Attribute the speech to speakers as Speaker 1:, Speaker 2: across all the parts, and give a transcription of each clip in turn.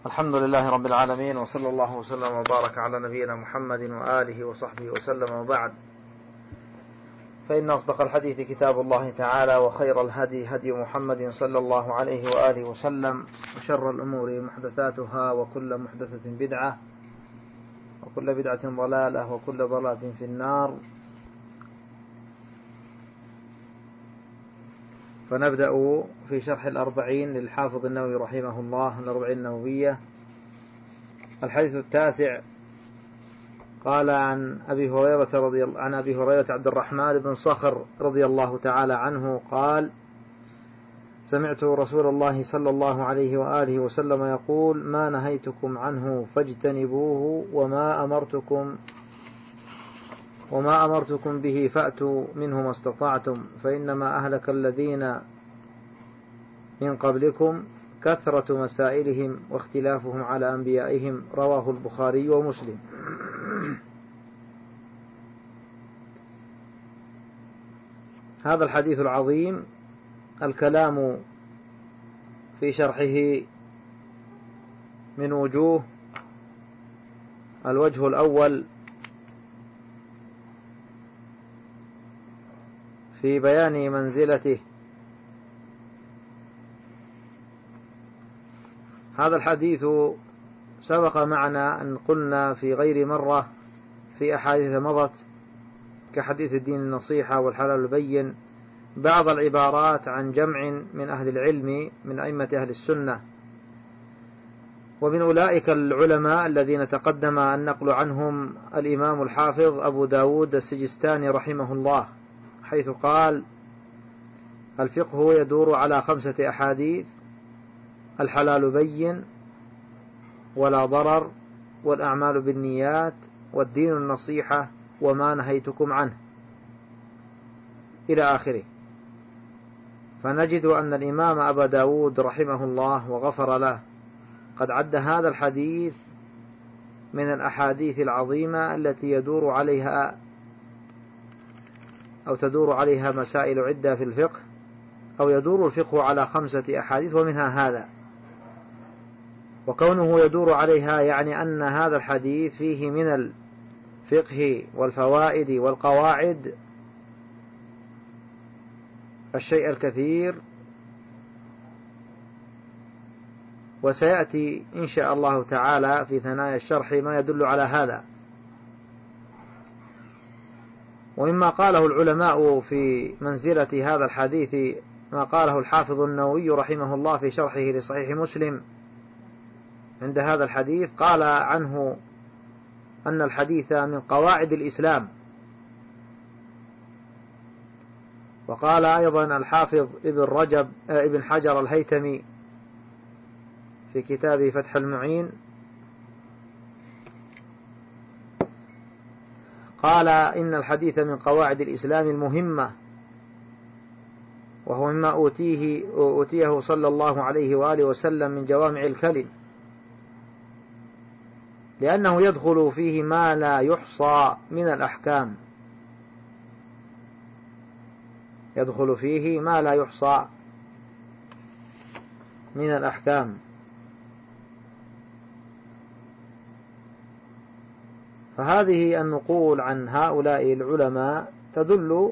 Speaker 1: الحمد لله رب العالمين، وصلى الله وسلم وبارك على نبينا محمد وآله وصحبه وسلم، وبعد. فإن أصدق الحديث كتاب الله تعالى، وخير الهدي هدي محمد صلى الله عليه وآله وسلم، وشر الأمور محدثاتها، وكل محدثة بدعة، وكل بدعة ضلالة، وكل ضلالة في النار. فنبدأ في شرح الأربعين للحافظ النووي رحمه الله، الأربعين النووية. الحديث التاسع، قال عن أبي هريرة عبد الرحمن بن صخر رضي الله تعالى عنه قال: سمعت رسول الله صلى الله عليه وآله وسلم يقول: ما نهيتكم عنه فاجتنبوه، وما أمرتكم به فأتوا منه ما استطعتم، فإنما أهلك الذين من قبلكم كثرة مسائلهم واختلافهم على أنبيائهم. رواه البخاري ومسلم. هذا الحديث العظيم الكلام في شرحه من وجوه. الوجه الأول في بيان منزلته. هذا الحديث سبق معنا أن قلنا في غير مرة في أحاديث مضت، كحديث الدين النصيحة والحلال البين، بعض العبارات عن جمع من أهل العلم من أئمة أهل السنة، ومن أولئك العلماء الذين تقدم النقل عنهم الإمام الحافظ أبو داود السجستاني رحمه الله، حيث قال: الفقه يدور على 5 أحاديث: الحلال بين، ولا ضرر، والأعمال بالنيات، والدين النصيحة، وما نهيتكم عنه، إلى آخره. فنجد أن الإمام أبا داود رحمه الله وغفر له قد عد هذا الحديث من الأحاديث العظيمة التي تدور عليها مسائل عدة في الفقه، أو يدور الفقه على 5 أحاديث ومنها هذا. وكونه يدور عليها يعني أن هذا الحديث فيه من الفقه والفوائد والقواعد الشيء الكثير، وسيأتي إن شاء الله تعالى في ثنايا الشرح ما يدل على هذا. ومما قاله العلماء في منزلة هذا الحديث ما قاله الحافظ النووي رحمه الله في شرحه لصحيح مسلم عند هذا الحديث. قال عنه أن الحديث من قواعد الإسلام. وقال أيضا الحافظ ابن حجر الهيثمي في كتابه فتح المعين، قال: إن الحديث من قواعد الإسلام المهمة، وهو مما أوتيه صلى الله عليه وآله وسلم من جوامع الكلم، لأنه يدخل فيه ما لا يحصى من الأحكام. يدخل فيه ما لا يحصى من الأحكام. فهذه النقول عن هؤلاء العلماء تدل،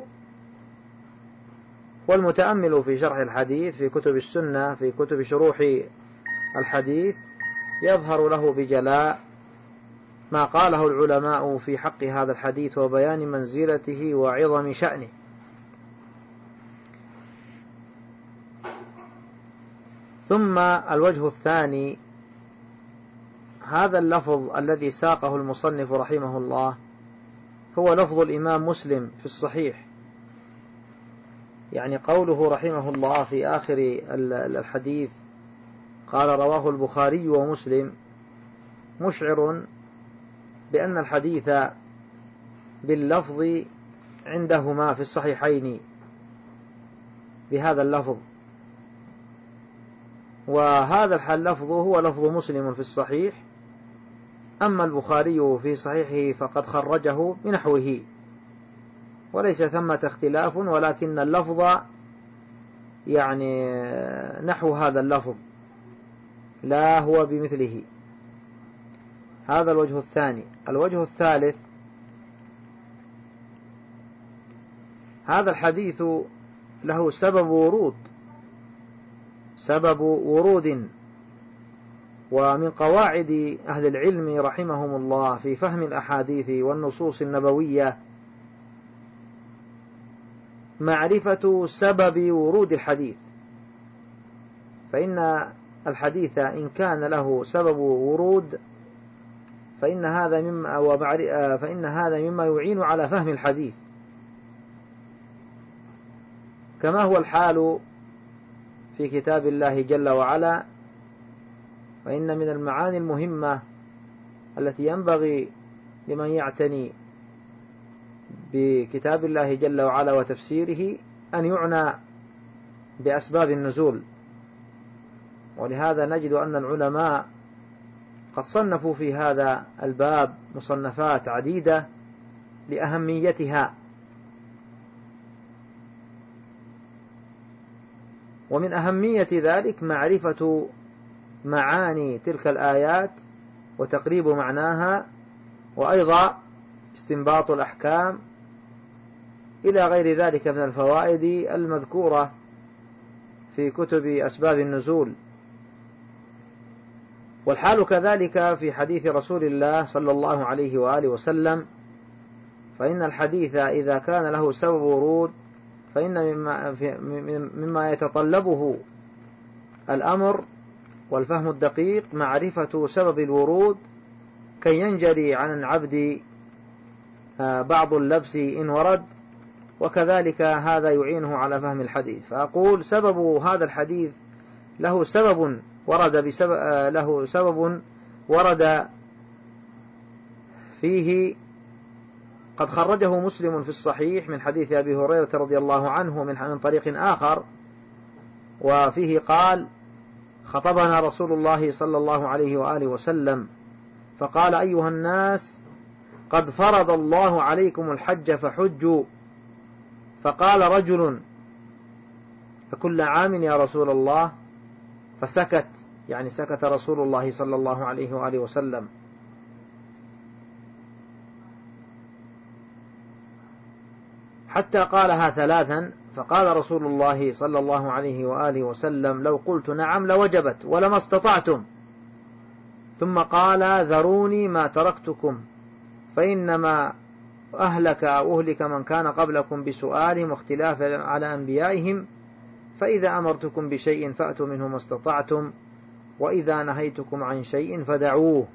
Speaker 1: والمتأمل في شرح الحديث في كتب السنة في كتب شروح الحديث يظهر له بجلاء ما قاله العلماء في حق هذا الحديث وبيان منزلته وعظم شأنه. ثم الوجه الثاني، هذا اللفظ الذي ساقه المصنف رحمه الله هو لفظ الإمام مسلم في الصحيح، يعني قوله رحمه الله في آخر الحديث قال: رواه البخاري ومسلم، مشعر بأن الحديث باللفظ عندهما في الصحيحين بهذا اللفظ، وهذا اللفظ هو لفظ مسلم في الصحيح. أما البخاري في صحيحه فقد خرجه بنحوه، وليس ثمة اختلاف، ولكن اللفظ يعني نحو هذا اللفظ، لا هو بمثله. هذا الوجه الثاني. الوجه الثالث: هذا الحديث له سبب ورود، ومن قواعد أهل العلم رحمهم الله في فهم الأحاديث والنصوص النبوية معرفة سبب ورود الحديث، فإن الحديث إن كان له سبب ورود فإن هذا مما يعين على فهم الحديث، كما هو الحال في كتاب الله جل وعلا. وإن من المعاني المهمة التي ينبغي لمن يعتني بكتاب الله جل وعلا وتفسيره أن يعنى بأسباب النزول، ولهذا نجد أن العلماء قد صنفوا في هذا الباب مصنفات عديدة لأهميتها. ومن أهمية ذلك معرفة معاني تلك الآيات وتقريب معناها، وأيضا استنباط الأحكام إلى غير ذلك من الفوائد المذكورة في كتب أسباب النزول. والحال كذلك في حديث رسول الله صلى الله عليه وآله وسلم، فإن الحديث إذا كان له سبب ورود فإن مما يتطلبه الأمر والفهم الدقيق معرفة سبب الورود كي ينجلي عن العبد بعض اللبس إن ورد، وكذلك هذا يعينه على فهم الحديث. فأقول سبب هذا الحديث له سبب ورد فيه، قد خرجه مسلم في الصحيح من حديث أبي هريرة رضي الله عنه من طريق آخر، وفيه قال: خطبنا رسول الله صلى الله عليه وآله وسلم فقال: أيها الناس، قد فرض الله عليكم الحج فحجوا. فقال رجل: فكل عام يا رسول الله؟ فسكت، يعني سكت رسول الله صلى الله عليه وآله وسلم. حتى قالها ثلاثا، فقال رسول الله صلى الله عليه وآله وسلم: لو قلت نعم لوجبت ولما استطعتم. ثم قال: ذروني ما تركتكم، فإنما أهلك أو أهلك من كان قبلكم بسؤالهم واختلاف على أنبيائهم، فإذا أمرتكم بشيء فأتوا منه ما استطعتم، وإذا نهيتكم عن شيء فدعوه.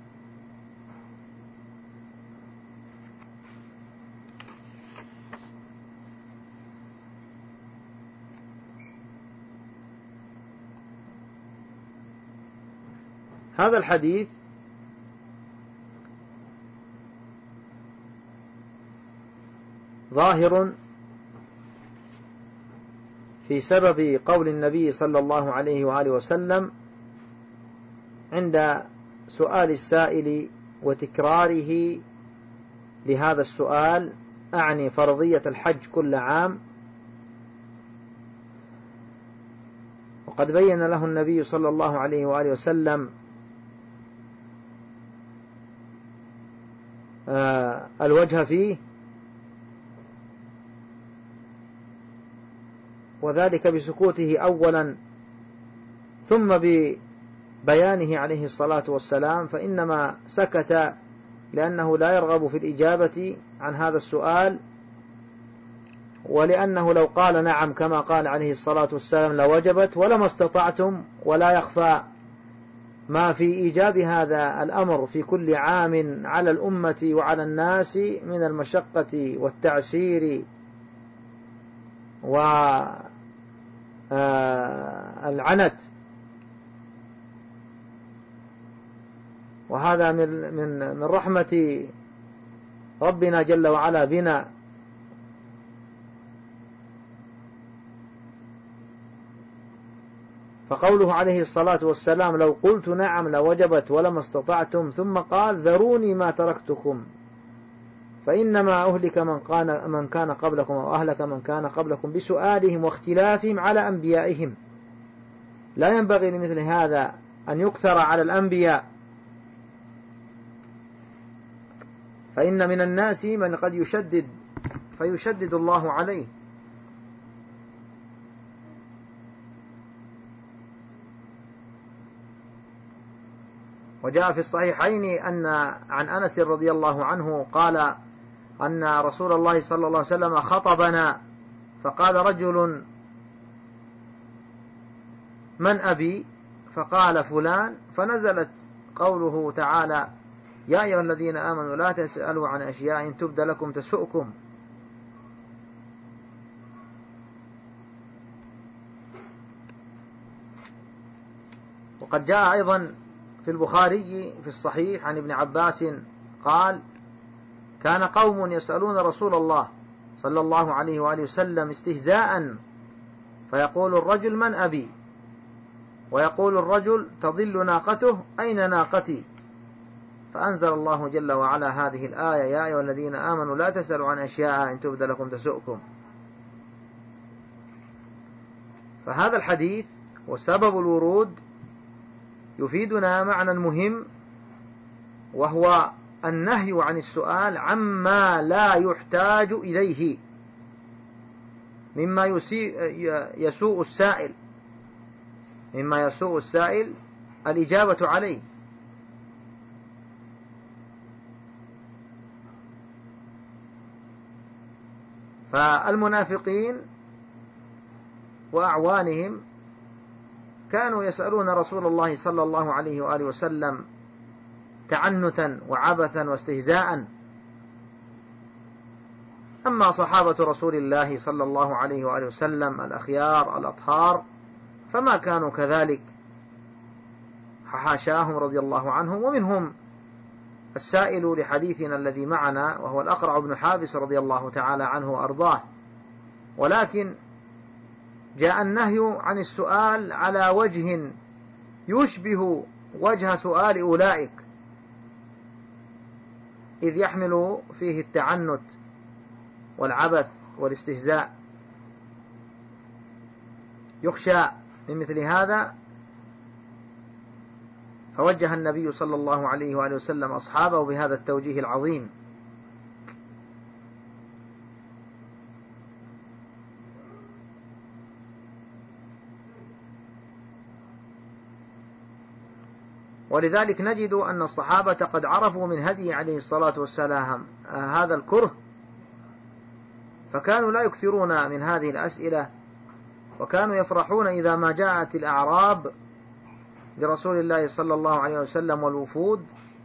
Speaker 1: هذا الحديث ظاهر في سبب قول النبي صلى الله عليه وآله وسلم عند سؤال السائل وتكراره لهذا السؤال، أعني فرضية الحج كل عام. وقد بين له النبي صلى الله عليه وآله وسلم الوجه فيه، وذلك بسكوته أولا ثم ببيانه عليه الصلاة والسلام، فإنما سكت لأنه لا يرغب في الإجابة عن هذا السؤال، ولأنه لو قال نعم كما قال عليه الصلاة والسلام لوجبت ولما استطعتم، ولا يخفى ما في إيجاب هذا الأمر في كل عام على الأمة وعلى الناس من المشقة والتعسير والعنت. وهذا من رحمة ربنا جل وعلا بنا، فقوله عليه الصلاة والسلام لو قلت نعم لوجبت ولما استطعتم، ثم قال ذروني ما تركتكم، فإنما أهلك من كان قبلكم أو أهلك من كان قبلكم بسؤالهم واختلافهم على أنبيائهم. لا ينبغي لمثل هذا أن يكثر على الأنبياء، فإن من الناس من قد يشدد فيشدد الله عليه. وجاء في الصحيحين أن عن أنس رضي الله عنه قال أن رسول الله صلى الله عليه وسلم خطبنا فقال رجل: من أبي؟ فقال فلان، فنزلت قوله تعالى: يا أيها الذين آمنوا لا تسألوا عن أشياء إن تبد لكم تسؤكم. وقد جاء أيضا في البخاري في الصحيح عن ابن عباس قال: كان قوم يسألون رسول الله صلى الله عليه وآله وسلم استهزاء، فيقول الرجل: من أبي؟ ويقول الرجل: تضل ناقته، أين ناقتي؟ فأنزل الله جل وعلا هذه الآية: يا أيها الذين آمنوا لا تسألوا عن أشياء إن تبد لكم تسؤكم. فهذا الحديث وسبب الورود يفيدنا معنى مهم، وهو النهي عن السؤال عما لا يحتاج إليه مما يسوء السائل الإجابة عليه. فالمنافقين وأعوانهم كانوا يسألون رسول الله صلى الله عليه وآله وسلم تعنتا وعبثا واستهزاء. أما صحابة رسول الله صلى الله عليه وآله وسلم الأخيار الأطهار فما كانوا كذلك، حاشاهم رضي الله عنهم. ومنهم السائل لحديثنا الذي معنا وهو الأقرع بن حابس رضي الله تعالى عنه وأرضاه، ولكن جاء النهي عن السؤال على وجه يشبه وجه سؤال أولئك، إذ يحمل فيه التعنت والعبث والاستهزاء. يخشى من مثل هذا، فوجه النبي صلى الله عليه وآله وسلم أصحابه بهذا التوجيه العظيم. ولذلك نجد أن الصحابة قد عرفوا من هديه عليه الصلاة والسلام هذا الكره، فكانوا لا يكثرون من هذه الأسئلة، وكانوا يفرحون إذا ما جاءت الأعراب لرسول الله صلى الله عليه وسلم والوفود،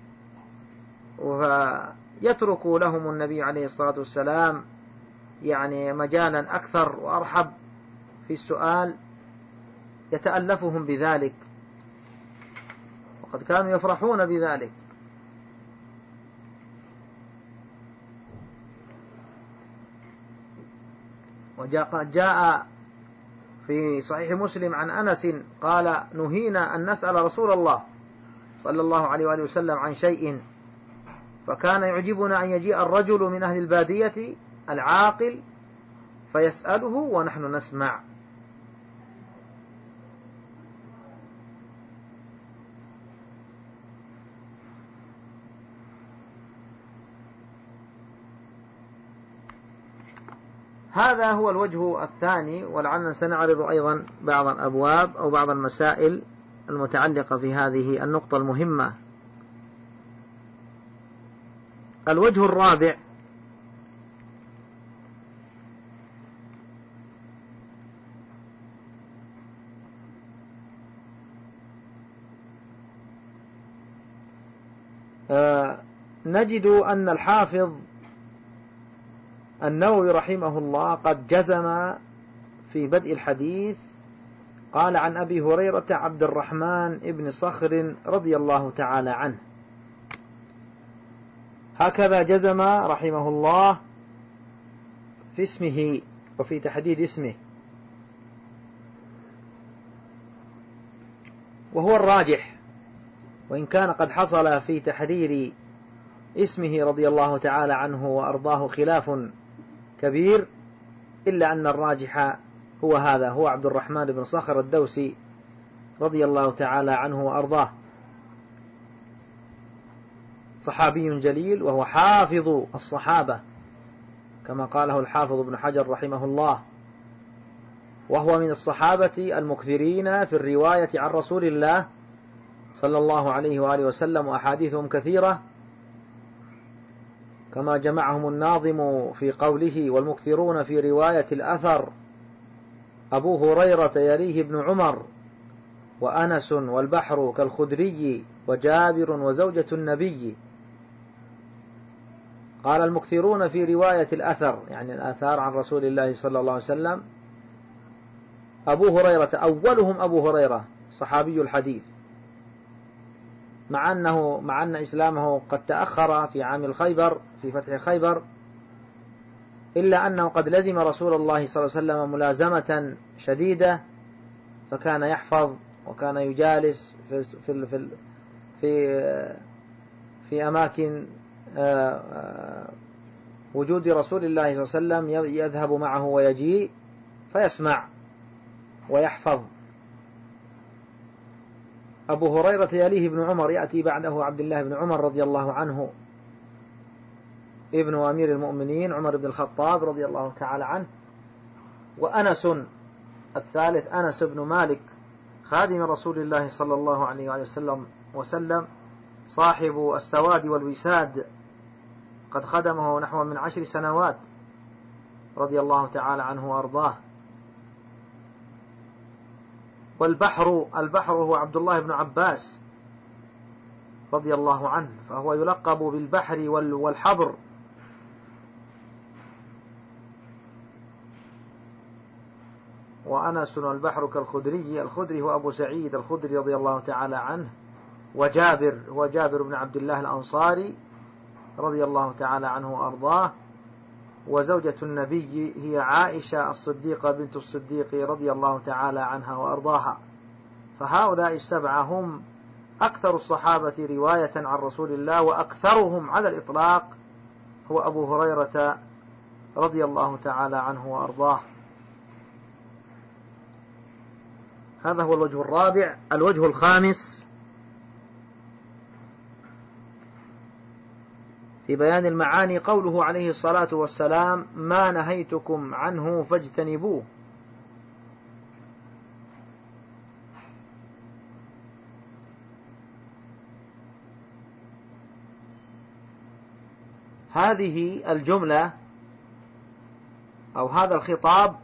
Speaker 1: ويترك لهم النبي عليه الصلاة والسلام يعني مجالا أكثر وأرحب في السؤال، يتألفهم بذلك، وقد كانوا يفرحون بذلك. وجاء في صحيح مسلم عن أنس قال: نهينا أن نسأل رسول الله صلى الله عليه وآله وسلم عن شيء، فكان يعجبنا أن يجيء الرجل من أهل البادية العاقل فيسأله ونحن نسمع. هذا هو الوجه الثاني، ولعلنا سنعرض أيضا بعض الأبواب أو بعض المسائل المتعلقة في هذه النقطة المهمة. الوجه الرابع: نجد أن الحافظ النووي رحمه الله قد جزم في بدء الحديث، قال: عن أبي هريرة عبد الرحمن ابن صخر رضي الله تعالى عنه. هكذا جزم رحمه الله في اسمه وفي تحديد اسمه، وهو الراجح، وإن كان قد حصل في تحرير اسمه رضي الله تعالى عنه وأرضاه خلاف كبير، إلا أن الراجح هو هذا، هو عبد الرحمن بن صخر الدوسي رضي الله تعالى عنه وأرضاه، صحابي جليل وهو حافظ الصحابة كما قاله الحافظ ابن حجر رحمه الله، وهو من الصحابة المكثرين في الرواية عن رسول الله صلى الله عليه وآله وسلم، وأحاديثهم كثيرة كما جمعهم الناظم في قوله: والمكثرون في رواية الأثر أبو هريرة يليه ابن عمر وأنس والبحر كالخدري وجابر وزوجة النبي. قال المكثرون في رواية الأثر يعني الآثار عن رسول الله صلى الله عليه وسلم أبو هريرة، أولهم أبو هريرة صحابي الحديث، مع أن إسلامه قد تأخر في عام الخيبر في فتح خيبر، إلا أنه قد لزم رسول الله صلى الله عليه وسلم ملازمة شديدة، فكان يحفظ وكان يجالس في أماكن وجود رسول الله صلى الله عليه وسلم، يذهب معه ويجيء فيسمع ويحفظ. أبو هريرة يليه ابن عمر، يأتي بعده عبد الله بن عمر رضي الله عنه ابن أمير المؤمنين عمر بن الخطاب رضي الله تعالى عنه، وأنس الثالث أنس بن مالك خادم رسول الله صلى الله عليه وسلم صاحب السواد والوساد، قد خدمه نحو من 10 سنوات رضي الله تعالى عنه وأرضاه. البحر هو عبد الله بن عباس رضي الله عنه، فهو يلقب بالبحر والحبر. وأنس والبحر كالخدري، الخدري هو أبو سعيد الخدري رضي الله تعالى عنه، وجابر هو جابر بن عبد الله الأنصاري رضي الله تعالى عنه وأرضاه، وزوجة النبي هي عائشة الصديقة بنت الصديق رضي الله تعالى عنها وأرضاها. فهؤلاء السبعة هم أكثر الصحابة رواية عن رسول الله، وأكثرهم على الإطلاق هو أبو هريرة رضي الله تعالى عنه وأرضاه. هذا هو الوجه الرابع. الوجه الخامس في بيان المعاني قوله عليه الصلاة والسلام: ما نهيتكم عنه فاجتنبوه. هذه الجملة أو هذا الخطاب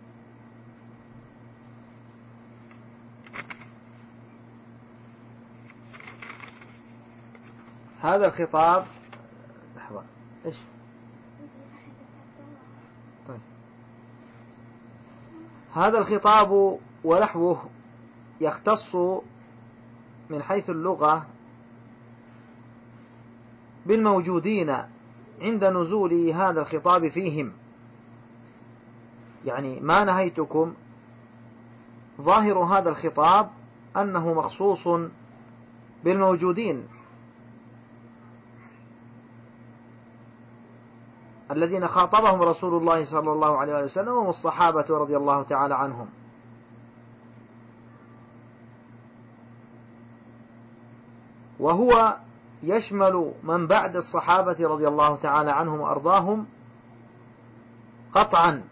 Speaker 1: لحظة إيش؟ طيب. هذا الخطاب ونحوه يختص من حيث اللغة بالموجودين عند نزول هذا الخطاب فيهم، يعني ما نهيتكم، ظاهر هذا الخطاب أنه مخصوص بالموجودين الذين خاطبهم رسول الله صلى الله عليه وسلم والصحابة رضي الله تعالى عنهم. وهو يشمل من بعد الصحابة رضي الله تعالى عنهم وأرضاهم قطعا،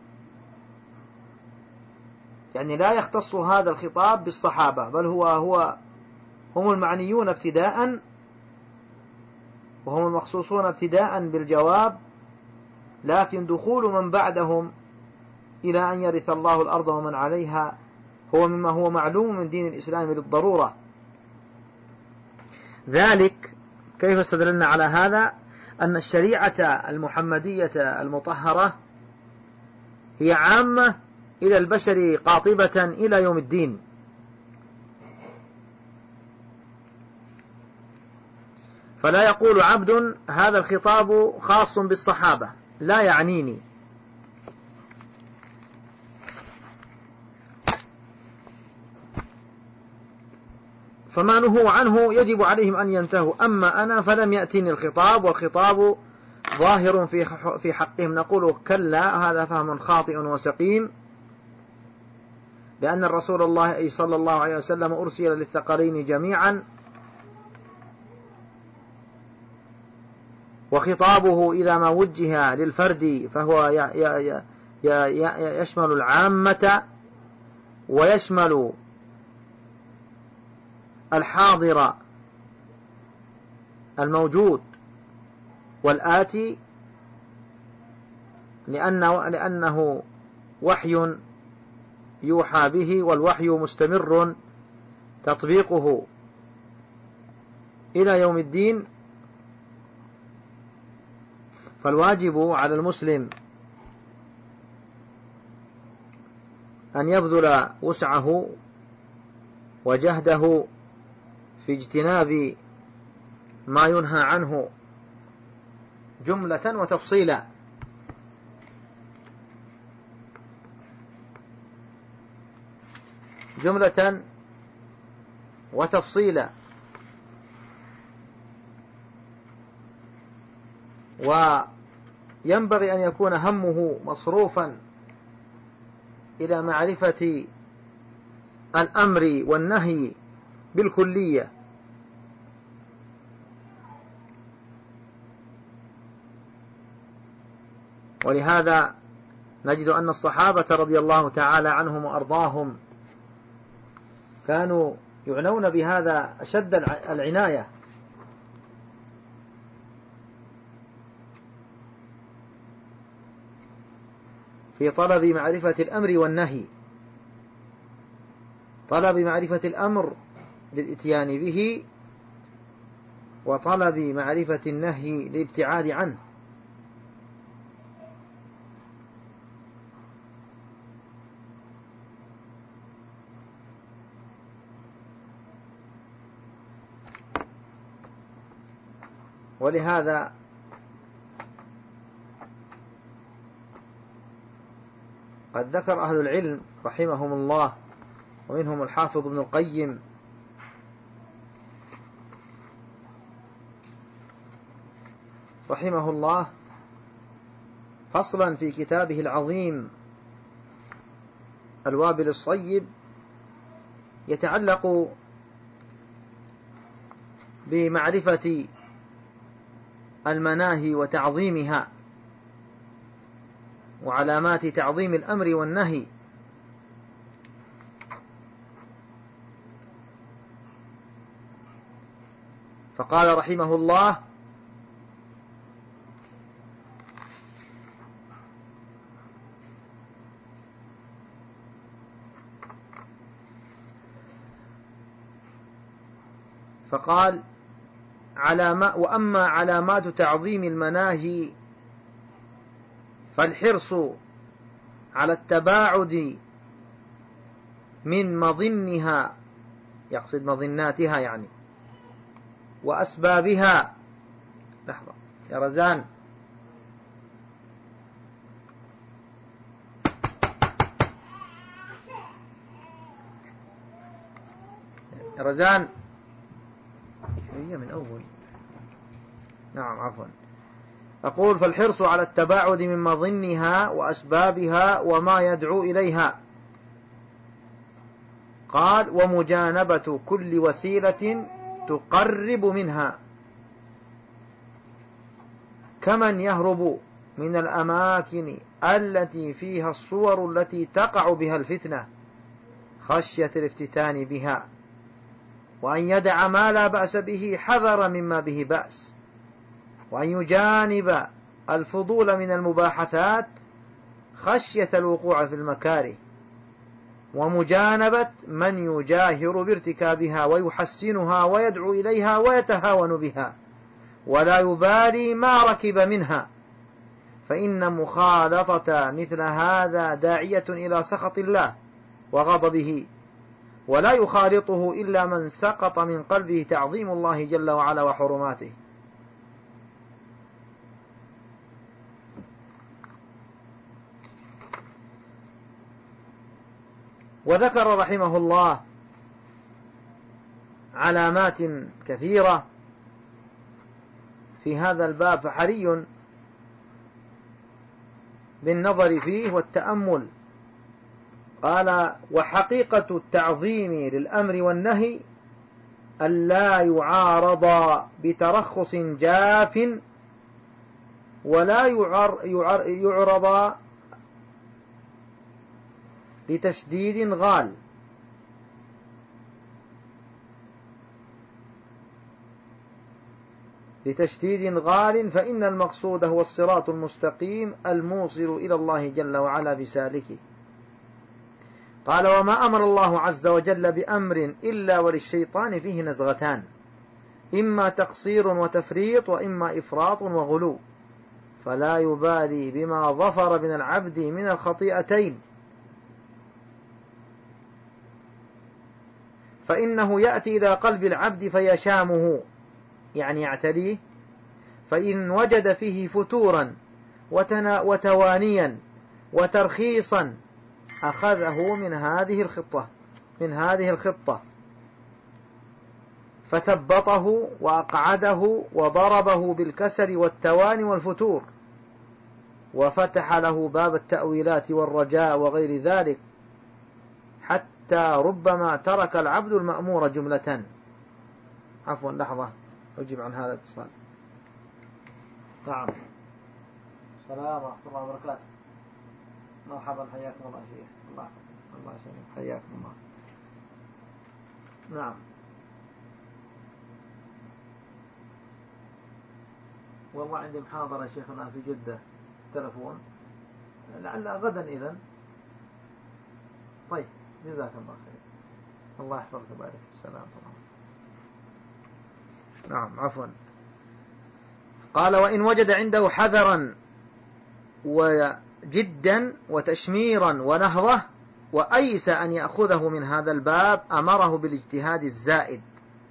Speaker 1: يعني لا يختص هذا الخطاب بالصحابة، بل هم المعنيون ابتداء، وهم المخصوصون ابتداء بالجواب، لكن دخول من بعدهم إلى أن يرث الله الأرض ومن عليها هو مما هو معلوم من دين الإسلام للضرورة. ذلك كيف استدللنا على هذا؟ أن الشريعة المحمدية المطهرة هي عامة إلى البشر قاطبة إلى يوم الدين، فلا يقول عبد هذا الخطاب خاص بالصحابة لا يعنيني، فما نهوا عنه يجب عليهم أن ينتهوا، أما أنا فلم يأتني الخطاب والخطاب ظاهر في حقهم. نقول كلا، هذا فهم خاطئ وسقيم، لأن الرسول الله صلى الله عليه وسلم أرسل للثقلين جميعا، وخطابه إذا ما وجه للفرد فهو يشمل العامة ويشمل الحاضر الموجود والآتي، لأنه وحي يوحى به، والوحي مستمر تطبيقه إلى يوم الدين. فالواجب على المسلم أن يبذل وسعه وجهده في اجتناب ما ينهى عنه جملة وتفصيلا. جملة وتفصيلا. وينبغي أن يكون همه مصروفا إلى معرفة الأمر والنهي بالكلية. ولهذا نجد أن الصحابة رضي الله تعالى عنهم وأرضاهم كانوا يعنون بهذا أشد العناية، في طلب معرفة الأمر والنهي، طلب معرفة الأمر للإتيان به، وطلب معرفة النهي للابتعاد عنه. ولهذا قد ذكر أهل العلم رحمهم الله، ومنهم الحافظ ابن القيم رحمه الله، فصلا في كتابه العظيم الوابل الصيب يتعلق بمعرفة المناهي وتعظيمها، وعلامات تعظيم الأمر والنهي. فقال رحمه الله: وأما علامات تعظيم المناهي فالحرص على التباعد من مظنها، يقصد مظناتها يعني، وأسبابها. لحظة يا رزان، يا رزان، هي من أول. نعم عفوا. أقول: فالحرص على التباعد من مظنها وأسبابها وما يدعو إليها. قال: ومجانبة كل وسيلة تقرب منها، كمن يهرب من الأماكن التي فيها الصور التي تقع بها الفتنة خشية الافتتان بها، وأن يدع ما لا بأس به حذرا مما به بأس، وأن يجانب الفضول من المباحثات خشية الوقوع في المكاره، ومجانبة من يجاهر بارتكابها ويحسنها ويدعو إليها ويتهاون بها ولا يبالي ما ركب منها، فإن مخالطة مثل هذا داعية إلى سخط الله وغضبه، ولا يخالطه إلا من سقط من قلبه تعظيم الله جل وعلا وحرماته. وذكر رحمه الله علامات كثيرة في هذا الباب، فحري بالنظر فيه والتأمل قال: وحقيقة التعظيم للأمر والنهي ألا يعارض بترخص جاف، ولا يعرض لتشديد غال، فإن المقصود هو الصراط المستقيم الموصل إلى الله جل وعلا بسالكه. قال: وما أمر الله عز وجل بأمر إلا وللشيطان فيه نزغتان، إما تقصير وتفريط، وإما إفراط وغلو، فلا يبالي بما ظفر من العبد من الخطيئتين، فإنه يأتي إلى قلب العبد فيشامه، يعني يعتليه، فإن وجد فيه فتورا وتوانيا وترخيصا أخذه من هذه الخطة فثبطه وأقعده وضربه بالكسل والتواني والفتور، وفتح له باب التأويلات والرجاء وغير ذلك، حتى ربما ترك العبد المأمور جملة. عفوا لحظة أجيب عن هذا الاتصال. نعم. السلام ورحمة الله وبركاته. مرحبا، حياكم الله شيخ. الله يسلمك، حياكم الله. نعم. والله عندي محاضرة شيخنا في جدة، تلفون، لعل غدا إذن. طيب، جزاك الله خير. الله يحفظك ويبارك فيك. السلام عليكم. نعم، عفوا. قال: وإن وجد عنده حذرا وجدا وتشميرا ونهضة وأيس أن يأخذه من هذا الباب، أمره بالاجتهاد الزائد،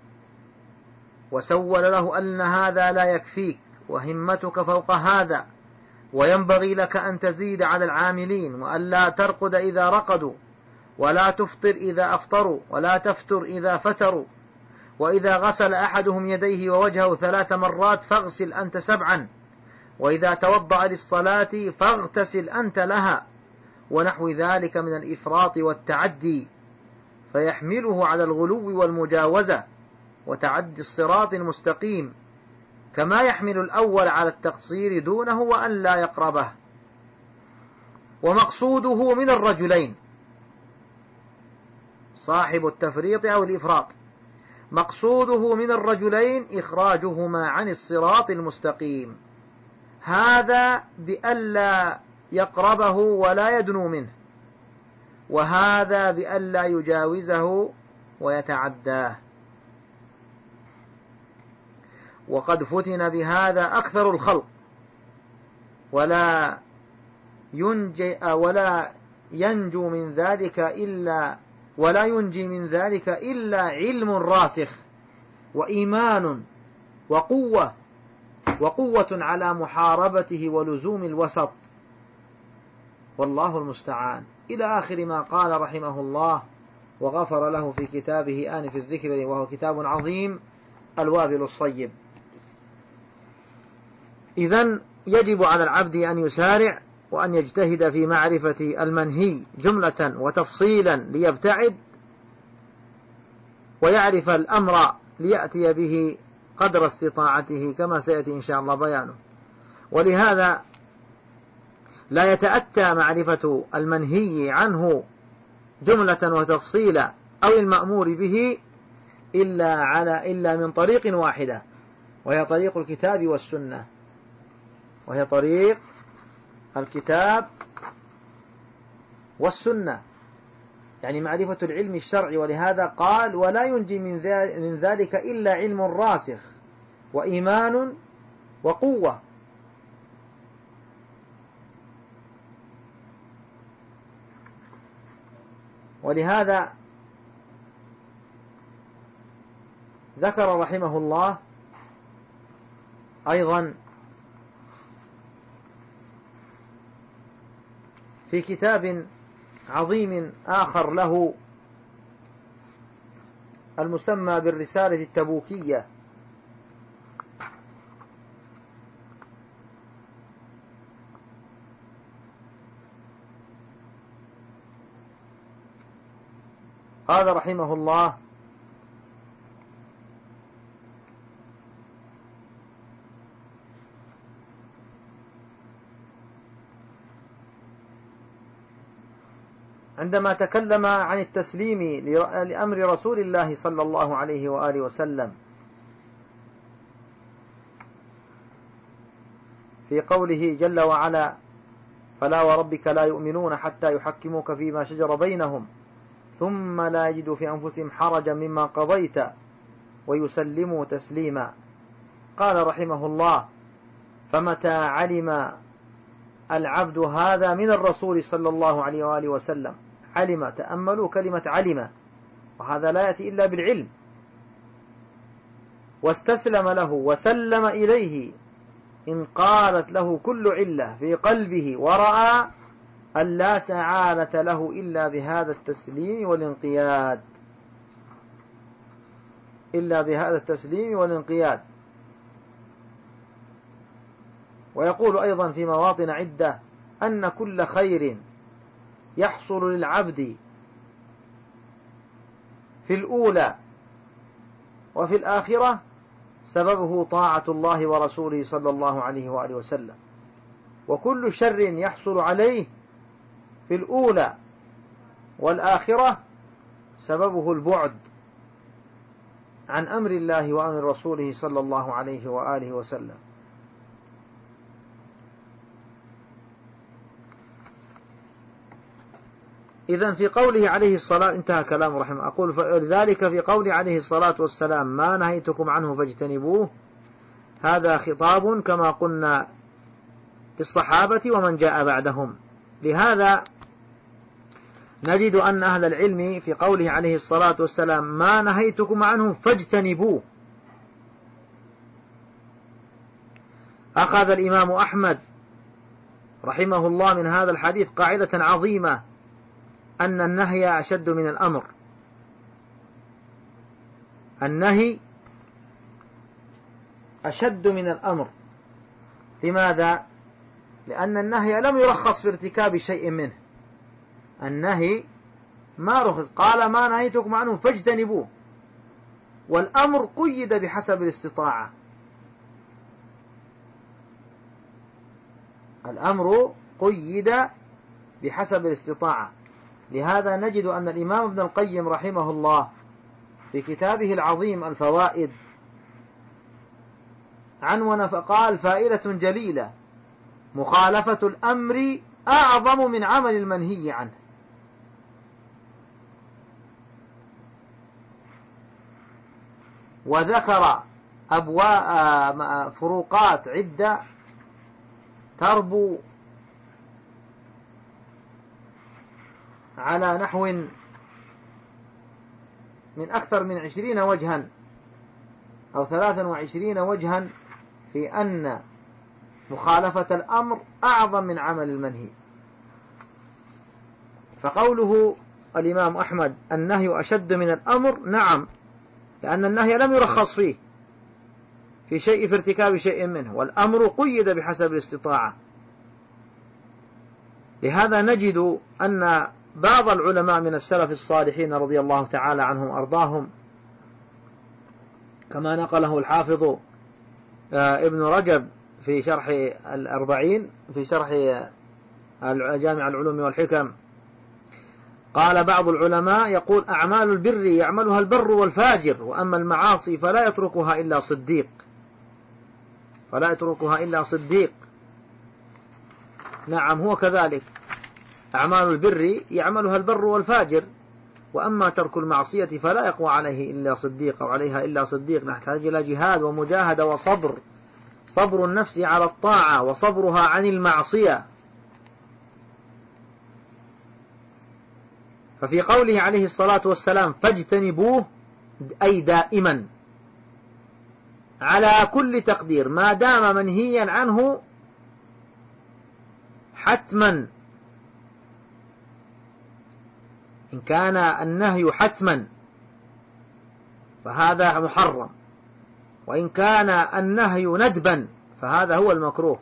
Speaker 1: وسول له أن هذا لا يكفيك، وهمتك فوق هذا، وينبغي لك أن تزيد على العاملين، وأن لا ترقد إذا رقدوا، ولا تفطر إذا أفطروا، ولا تفتر إذا فتروا، وإذا غسل أحدهم يديه ووجهه 3 مرات فاغسل أنت 7، وإذا توضأ للصلاة فاغتسل أنت لها، ونحو ذلك من الإفراط والتعدي، فيحمله على الغلو والمجاوزة وتعدي الصراط المستقيم، كما يحمل الأول على التقصير دونه وأن لا يقربه. ومقصوده من الرجلين، صاحب التفريط أو الإفراط، مقصوده من الرجلين إخراجهما عن الصراط المستقيم، هذا بألا يقربه ولا يدنو منه، وهذا بألا يجاوزه ويتعداه. وقد فتن بهذا أكثر الخلق، ولا ينجي من ذلك إلا علم راسخ وإيمان وقوة على محاربته ولزوم الوسط، والله المستعان. إلى آخر ما قال رحمه الله وغفر له في كتابه آنف الذكر، وهو كتاب عظيم، الوابل الصيب. إذن يجب على العبد أن يسارع وأن يجتهد في معرفة المنهي جملة وتفصيلا ليبتعد، ويعرف الأمر ليأتي به قدر استطاعته، كما سيأتي إن شاء الله بيانه. ولهذا لا يتأتى معرفة المنهي عنه جملة وتفصيلا أو المأمور به إلا من طريق واحدة، وهي طريق الكتاب والسنة، يعني معرفة العلم الشرعي. ولهذا قال: ولا ينجي من ذلك إلا علم راسخ وإيمان وقوة. ولهذا ذكر رحمه الله أيضا في كتاب عظيم آخر له المسمى بالرسالة التبوكية، قال رحمه الله: عندما تكلم عن التسليم لأمر رسول الله صلى الله عليه وآله وسلم في قوله جل وعلا: فلا وربك لا يؤمنون حتى يحكموك فيما شجر بينهم ثم لا يجدوا في أنفسهم حرجا مما قضيت ويسلموا تسليما. قال رحمه الله: فمتى علم العبد هذا من الرسول صلى الله عليه وآله وسلم، علم، تأملوا كلمة علم، وهذا لا يأتي إلا بالعلم، واستسلم له وسلم إليه، إن قالت له كل علة في قلبه ورأى أن لا سعادة له إلا بهذا التسليم والانقياد، إلا بهذا التسليم والانقياد. ويقول أيضا في مواطن عدة أن كل خير يحصل للعبد في الأولى وفي الآخرة سببه طاعة الله ورسوله صلى الله عليه وآله وسلم، وكل شر يحصل عليه في الأولى والآخرة سببه البعد عن أمر الله وأمر رسوله صلى الله عليه وآله وسلم. إذن في قوله عليه الصلاة، انتهى كلام رحمه، أقول: فلذلك في قوله عليه الصلاة والسلام: ما نهيتكم عنه فاجتنبوه، هذا خطاب كما قلنا للصحابة ومن جاء بعدهم. لهذا نجد أن أهل العلم في قوله عليه الصلاة والسلام: ما نهيتكم عنه فاجتنبوه، أخذ الإمام أحمد رحمه الله من هذا الحديث قاعدة عظيمة، أن النهي أشد من الأمر. النهي أشد من الأمر. لماذا؟ لأن النهي لم يرخص في ارتكاب شيء منه، النهي ما رخص، قال: ما نهيتكم عنه فاجتنبوه، والأمر قيد بحسب الاستطاعة، الأمر قيد بحسب الاستطاعة. لهذا نجد أن الإمام ابن القيم رحمه الله في كتابه العظيم الفوائد عنون فقال: فائدة جليلة، مخالفة الأمر أعظم من عمل المنهي عنه. وذكر فروقات عدة تربو على نحو من أكثر من 20 وجها أو 23 وجها في أن مخالفة الأمر أعظم من عمل المنهي. فقوله الإمام أحمد: النهي أشد من الأمر، نعم، لأن النهي لم يرخص فيه في شيء، في ارتكاب شيء منه، والأمر قيد بحسب الاستطاعة. لهذا نجد أن بعض العلماء من السلف الصالحين رضي الله تعالى عنهم وأرضاهم، كما نقله الحافظ ابن رجب في شرح الأربعين، في شرح جامع العلوم والحكم، قال بعض العلماء يقول: أعمال البر يعملها البر والفاجر، وأما المعاصي فلا يتركها إلا صديق، فلا يتركها إلا صديق. نعم، هو كذلك، أعمال البر يعملها البر والفاجر، وأما ترك المعصية فلا يقوى عليه إلا صديق، أو عليها إلا صديق. نحتاج إلى جهاد ومجاهدة وصبر، صبر النفس على الطاعة وصبرها عن المعصية. ففي قوله عليه الصلاة والسلام: فاجتنبوه، أي دائما على كل تقدير، ما دام منهيا عنه حتما. إن كان النهي حتما فهذا محرم، وإن كان النهي ندبا فهذا هو المكروه.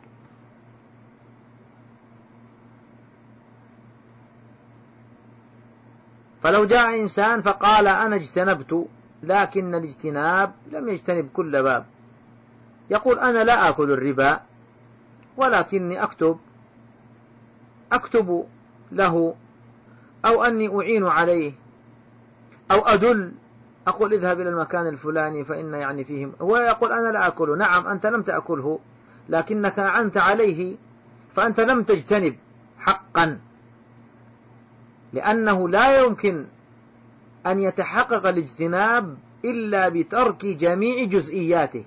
Speaker 1: فلو جاء إنسان فقال أنا اجتنبت، لكن الاجتناب لم يجتنب كل باب، يقول أنا لا أكل الربا ولكني أكتب له، أو أني أعين عليه، أو أدل، أقول اذهب إلى المكان الفلاني فإن يعني فيهم، هو يقول أنا لا أكله. نعم أنت لم تأكله، لكنك أعنت عليه، فأنت لم تجتنب حقا، لأنه لا يمكن أن يتحقق الاجتناب إلا بترك جميع جزئياته.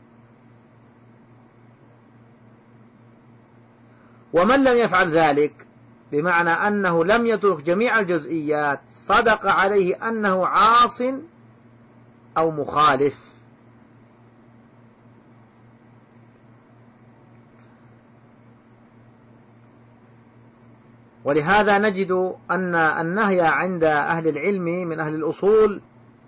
Speaker 1: ومن لم يفعل ذلك بمعنى أنه لم يترك جميع الجزئيات صدق عليه أنه عاص أو مخالف. ولهذا نجد أن النهي عند أهل العلم من أهل الأصول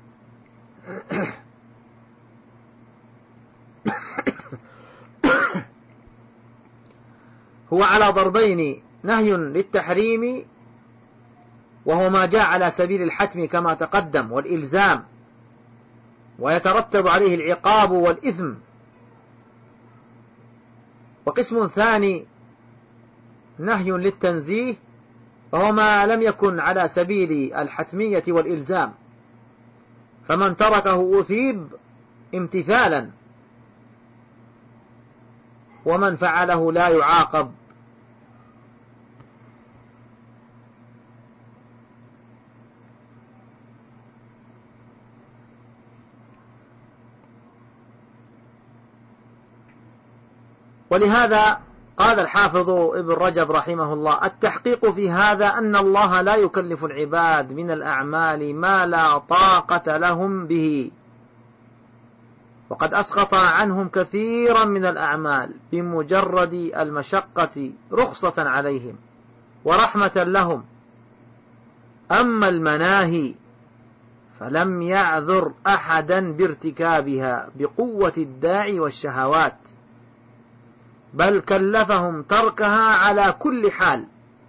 Speaker 1: هو على ضربين: نهي للتحريم وهو ما جاء على سبيل الحتم كما تقدم والإلزام ويترتب عليه العقاب والإثم، وقسم ثاني نهي للتنزيه وهو ما لم يكن على سبيل الحتمية والإلزام، فمن تركه أثيب امتثالا، ومن فعله لا يعاقب. ولهذا قال الحافظ ابن رجب رحمه الله: التحقيق في هذا أن الله لا يكلف العباد من الأعمال ما لا طاقة لهم به، وقد أسقط عنهم كثيرا من الأعمال بمجرد المشقة رخصة عليهم ورحمة لهم. أما المناهي فلم يعذر أحدا بارتكابها بقوة الداعي والشهوات، بل كلفهم تركها على كل حال،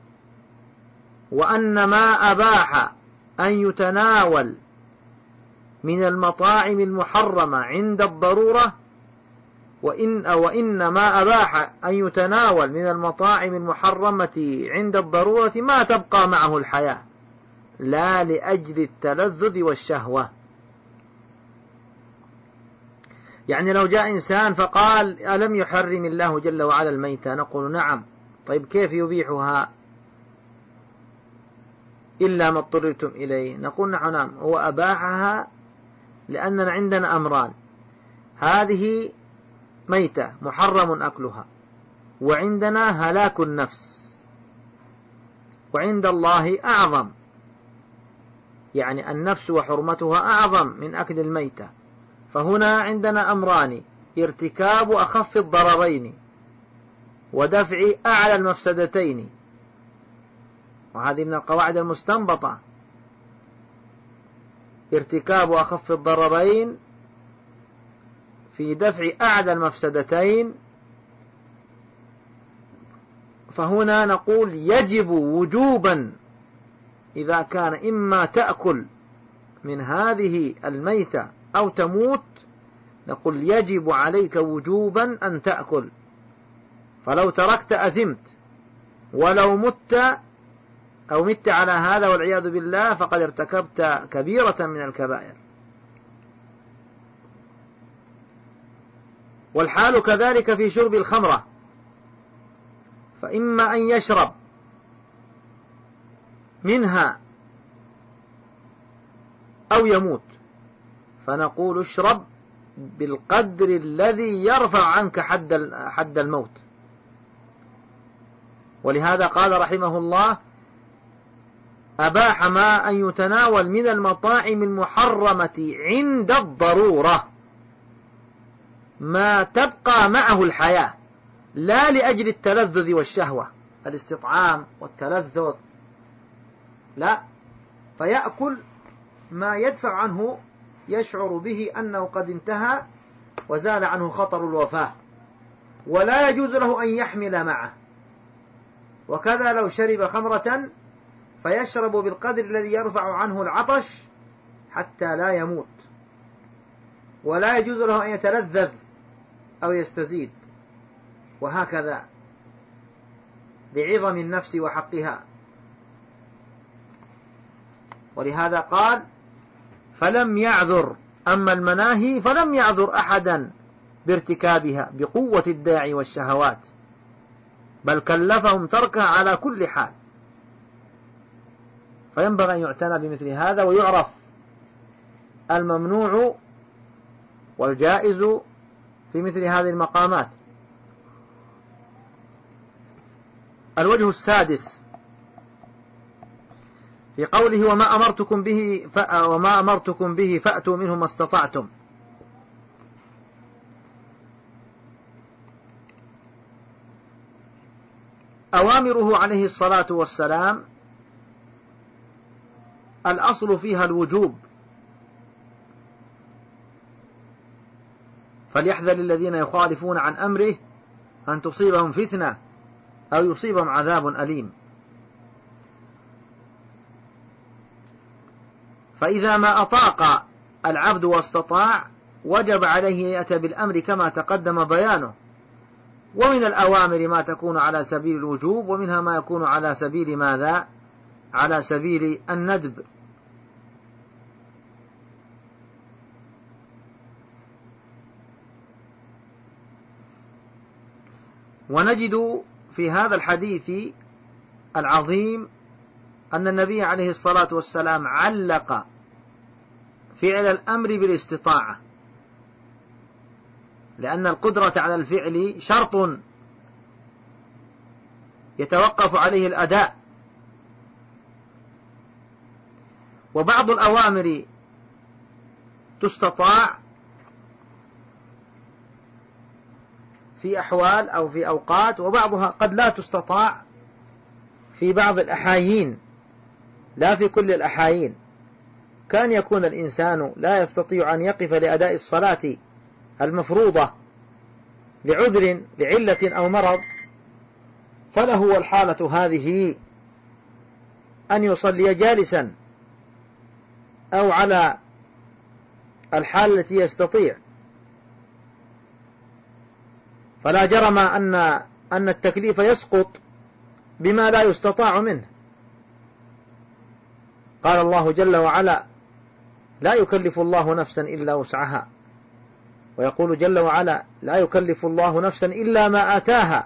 Speaker 1: وأن ما أباح أن يتناول من المطاعم المحرمة عند الضرورة، وإن ما أباح أن يتناول من المطاعم المحرمة عند الضرورة ما تبقى معه الحياة، لا لأجل التلذذ والشهوة. يعني لو جاء إنسان فقال ألم يحرم الله جل وعلا الميتة؟ نقول نعم. طيب كيف يبيحها إلا ما اضطررتم إليه؟ نقول نعم، هو أباحها لأننا عندنا أمران: هذه ميتة محرم أكلها، وعندنا هلاك النفس، وعند الله أعظم، يعني النفس وحرمتها أعظم من أكل الميتة. فهنا عندنا أمران: ارتكاب أخف الضررين ودفع أعلى المفسدتين، وهذه من القواعد المستنبطة: ارتكاب أخف الضررين في دفع أعلى المفسدتين. فهنا نقول يجب وجوبا إذا كان إما تأكل من هذه الميتة أو تموت، نقول يجب عليك وجوبا أن تأكل، فلو تركت أثمت، ولو مت أو مت على هذا والعياذ بالله فقد ارتكبت كبيرة من الكبائر. والحال كذلك في شرب الخمرة، فإما أن يشرب منها أو يموت، فنقول اشرب بالقدر الذي يرفع عنك حد الموت. ولهذا قال رحمه الله: أباح ما أن يتناول من المطاعم المحرمة عند الضرورة ما تبقى معه الحياة، لا لأجل التلذذ والشهوة، الاستطعام والتلذذ، لا، فيأكل ما يدفع عنه، يشعر به أنه قد انتهى وزال عنه خطر الوفاة، ولا يجوز له أن يحمل معه. وكذا لو شرب خمرة فيشرب بالقدر الذي يرفع عنه العطش حتى لا يموت، ولا يجوز له أن يتلذذ أو يستزيد، وهكذا لعظم النفس وحقها. ولهذا قال فلم يعذر، أما المناهي فلم يعذر أحدا بارتكابها بقوة الداعي والشهوات، بل كلفهم تركها على كل حال. فينبغي أن يعتنى بمثل هذا، ويعرف الممنوع والجائز في مثل هذه المقامات. الوجه السادس في قوله وما أمرتكم به فأتوا منه ما استطعتم. أوامره عليه الصلاة والسلام الأصل فيها الوجوب، فليحذر الذين يخالفون عن أمره أن تصيبهم فتنة أو يصيبهم عذاب أليم. فإذا ما أطاق العبد واستطاع وجب عليه أن يأتي بالأمر كما تقدم بيانه. ومن الأوامر ما تكون على سبيل الوجوب، ومنها ما يكون على سبيل ماذا؟ على سبيل الندب. ونجد في هذا الحديث العظيم أن النبي عليه الصلاة والسلام علق فعل الأمر بالاستطاعة، لأن القدرة على الفعل شرط يتوقف عليه الأداء. وبعض الأوامر تستطاع في أحوال أو في أوقات، وبعضها قد لا تستطاع في بعض الأحايين، لا في كل الأحايين. كان يكون الإنسان لا يستطيع أن يقف لأداء الصلاة المفروضة لعذر لعلة أو مرض، فله الحالة هذه أن يصلي جالسا أو على الحالة التي يستطيع. فلا جرم أن التكليف يسقط بما لا يستطاع منه. قال الله جل وعلا لا يكلف الله نفسا إلا وسعها، ويقول جل وعلا لا يكلف الله نفسا إلا ما آتاها.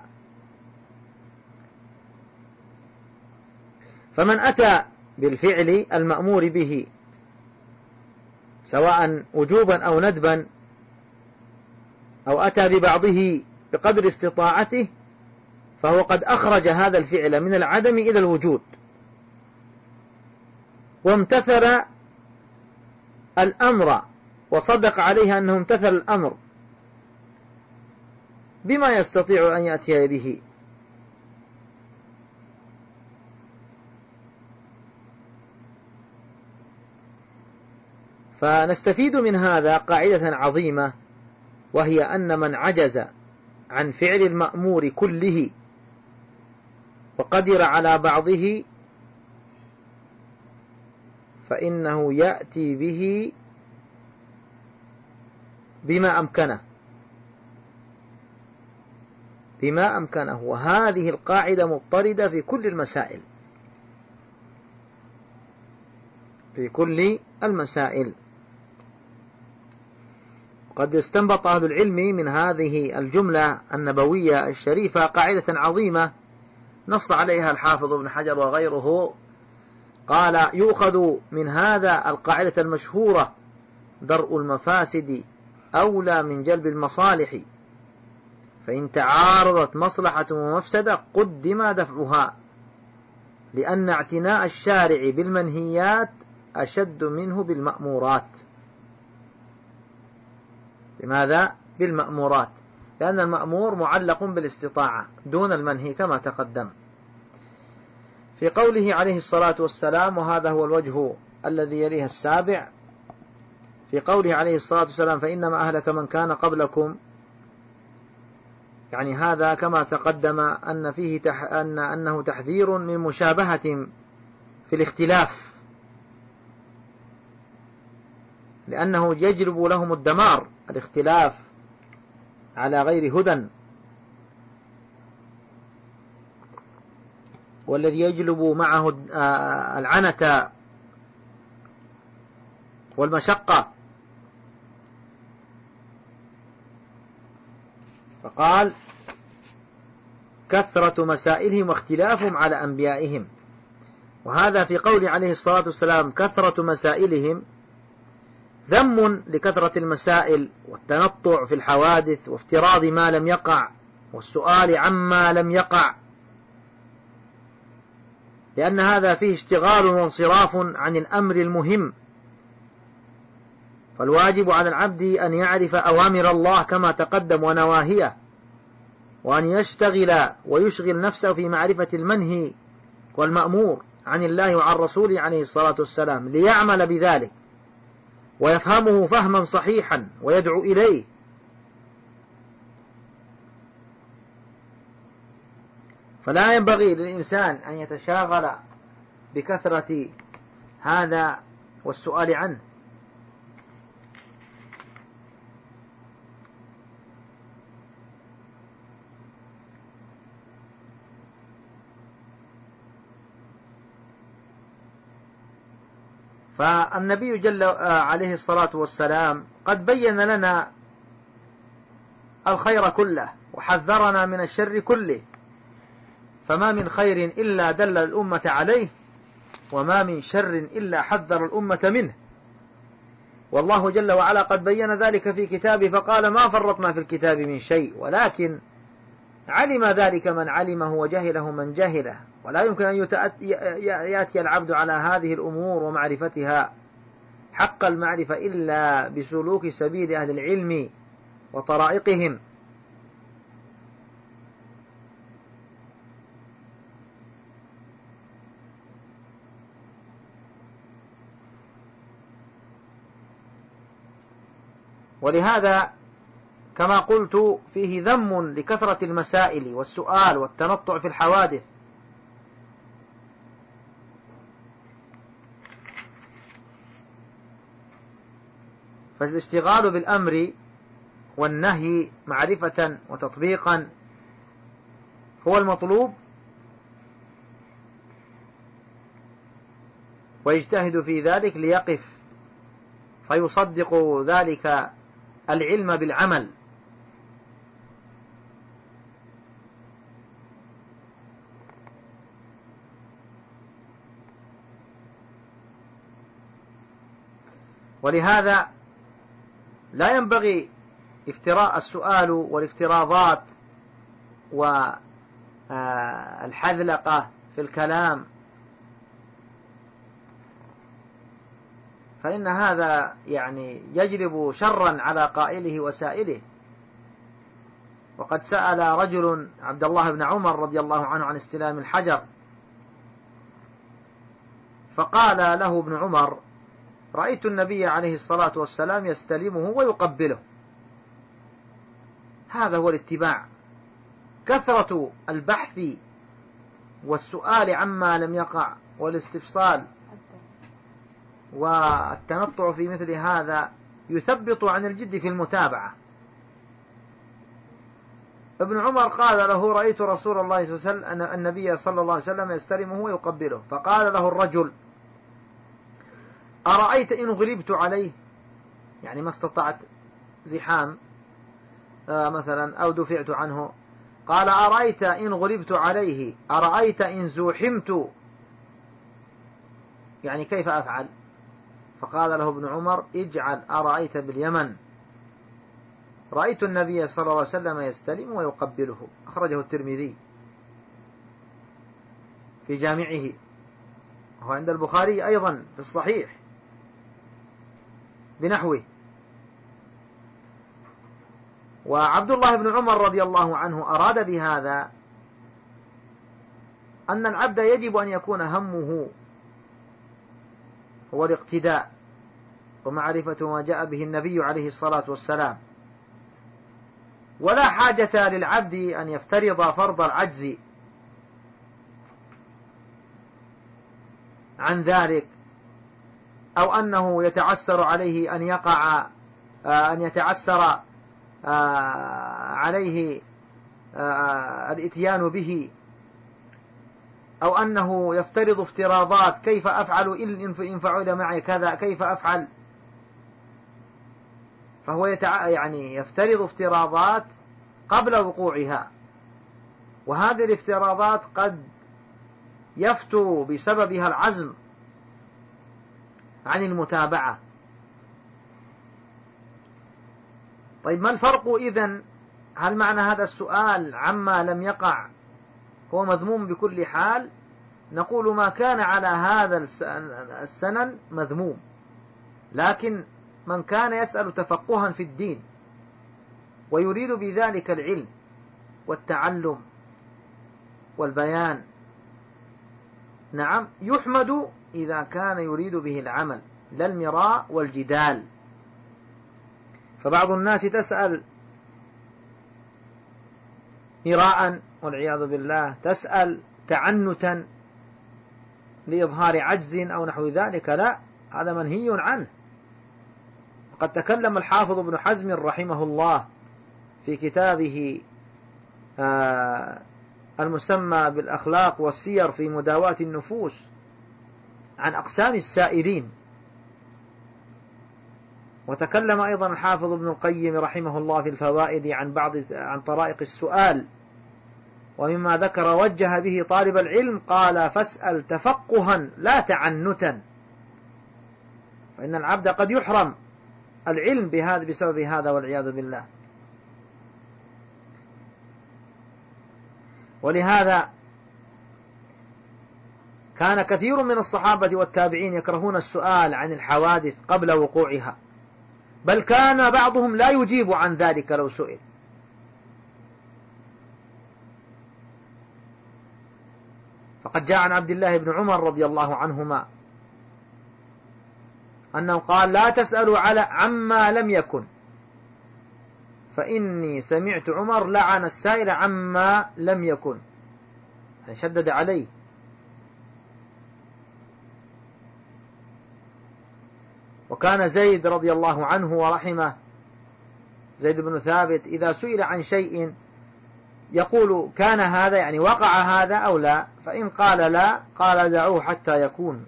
Speaker 1: فمن أتى بالفعل المأمور به سواء وجوبا أو ندبا، أو أتى ببعضه بقدر استطاعته، فهو قد أخرج هذا الفعل من العدم إلى الوجود، وامتثل الأمر وصدق عليه أنه امتثل الأمر بما يستطيع أن يأتي به. فنستفيد من هذا قاعدة عظيمة، وهي أن من عجز عن فعل المأمور كله وقدر على بعضه فإنه يأتي به بما أمكنه. وهذه القاعدة مضطردة في كل المسائل. قد استنبط أهل العلم من هذه الجملة النبوية الشريفة قاعدة عظيمة نص عليها الحافظ ابن حجر وغيره. قال يؤخذ من هذا القاعدة المشهورة درء المفاسد أولى من جلب المصالح، فإن تعارضت مصلحة ومفسدة قدم دفعها، لأن اعتناء الشارع بالمنهيات أشد منه بالمأمورات. لماذا؟ بالمأمورات، لأن المأمور معلق بالاستطاعة دون المنهي كما تقدم. في قوله عليه الصلاة والسلام، وهذا هو الوجه الذي يليه السابع، في قوله عليه الصلاة والسلام فإنما أهلك من كان قبلكم، يعني هذا كما تقدم أن فيه أنه تحذير من مشابهة في الاختلاف، لأنه يجلب لهم الدمار الاختلاف على غير هدى، والذي يجلب معه العنة والمشقة. فقال كثرة مسائلهم واختلافهم على أنبيائهم. وهذا في قول عليه الصلاة والسلام كثرة مسائلهم ذم لكثرة المسائل والتنطع في الحوادث وافتراض ما لم يقع والسؤال عما لم يقع، لأن هذا فيه اشتغال وانصراف عن الأمر المهم. فالواجب على العبد أن يعرف أوامر الله كما تقدم ونواهيه، وأن يشتغل ويشغل نفسه في معرفة المنهي والمأمور عن الله وعن رسوله عليه الصلاة والسلام ليعمل بذلك ويفهمه فهما صحيحا ويدعو إليه. فلا ينبغي للإنسان أن يتشاغل بكثرة هذا والسؤال عنه. فالنبي جل عليه الصلاة والسلام قد بين لنا الخير كله وحذرنا من الشر كله، فما من خير إلا دل الأمة عليه، وما من شر إلا حذر الأمة منه. والله جل وعلا قد بين ذلك في كتابه فقال ما فرطنا في الكتاب من شيء، ولكن علم ذلك من علمه وجهله من جهله. ولا يمكن أن يأتي العبد على هذه الأمور ومعرفتها حق المعرفة إلا بسلوك سبيل أهل العلم وطرائقهم. ولهذا كما قلت فيه ذم لكثرة المسائل والسؤال والتنطع في الحوادث. فالاشتغال بالأمر والنهي معرفة وتطبيقا هو المطلوب، ويجتهد في ذلك ليقف فيصدق ذلك العلم بالعمل. ولهذا لا ينبغي افتراء السؤال والافتراضات والحذلقة في الكلام، فإن هذا يعني يجلب شرا على قائله وسائله. وقد سأل رجل عبد الله بن عمر رضي الله عنه عن استلام الحجر، فقال له ابن عمر رأيت النبي عليه الصلاة والسلام يستلمه ويقبله. هذا هو الاتباع. كثرة البحث والسؤال عما لم يقع والاستفصال والتنطع في مثل هذا يثبط عن الجد في المتابعة. ابن عمر قال له رأيت رسول الله صلى الله عليه وسلم النبي صلى الله عليه وسلم يستلمه ويقبله. فقال له الرجل أرأيت إن غلبت عليه، يعني ما استطعت زحام مثلا أو دفعت عنه. قال أرأيت إن غلبت عليه، أرأيت إن زوحمت، يعني كيف أفعل؟ فقال له ابن عمر اجعل أرأيت باليمن. رأيت النبي صلى الله عليه وسلم يستلم ويقبله. أخرجه الترمذي في جامعه، وهو عند البخاري أيضا في الصحيح بنحوه. وعبد الله بن عمر رضي الله عنه أراد بهذا أن العبد يجب أن يكون همه هو الاقتداء ومعرفة ما جاء به النبي عليه الصلاة والسلام، ولا حاجة للعبد أن يفترض فرض العجز عن ذلك، أو أنه يتعسر عليه أن يقع أن يتعسر عليه الإتيان به، أو أنه يفترض افتراضات: كيف أفعل إن فعل معي كذا، كيف أفعل؟ فهو يعني يفترض افتراضات قبل وقوعها، وهذه الافتراضات قد يفتو بسببها العزم عن المتابعة. طيب، ما الفرق إذن؟ هل معنى هذا السؤال عما لم يقع هو مذموم بكل حال؟ نقول ما كان على هذا السنن مذموم، لكن من كان يسأل تفقها في الدين ويريد بذلك العلم والتعلم والبيان، نعم، يحمد إذا كان يريد به العمل لا المراء والجدال. فبعض الناس تسأل مراء والعياذ بالله، تسأل تعنتا لإظهار عجز أو نحو ذلك، لا، هذا منهي عنه. وقد تكلم الحافظ ابن حزم رحمه الله في كتابه المسمى بالأخلاق والسير في مداواة النفوس عن أقسام السائلين. وتكلم أيضا الحافظ ابن القيم رحمه الله في الفوائد عن طرائق السؤال، ومما ذكر وجه به طالب العلم قال: فاسأل تفقها لا تعنتا، فإن العبد قد يحرم العلم بسبب هذا والعياذ بالله. ولهذا كان كثير من الصحابة والتابعين يكرهون السؤال عن الحوادث قبل وقوعها، بل كان بعضهم لا يجيب عن ذلك لو سئل. فقد جاء عن عبد الله بن عمر رضي الله عنهما أنه قال: لا تسألوا عما لم يكن، فإني سمعت عمر لعن السائل عما لم يكن، يعني شدد عليه. وكان زيد رضي الله عنه ورحمه، زيد بن ثابت، إذا سئل عن شيء يقول: كان هذا، يعني وقع هذا أو لا؟ فإن قال لا، قال: دعوه حتى يكون.